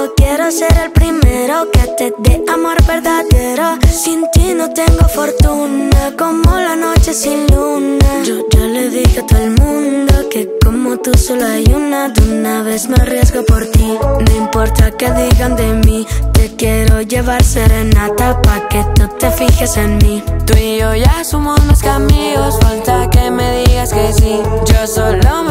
Yo quiero ser el primero que te dé amor verdadero. Sin ti no tengo fortuna, como la noche sin luna. Yo ya le dije a todo el mundo que como tú solo hay una. De una vez me arriesgo por ti, no importa que digan de mí. Te quiero llevar serenata pa' que tú te fijes en mí. Tú y yo ya somos más que amigos, falta que me digas que sí. Yo solo me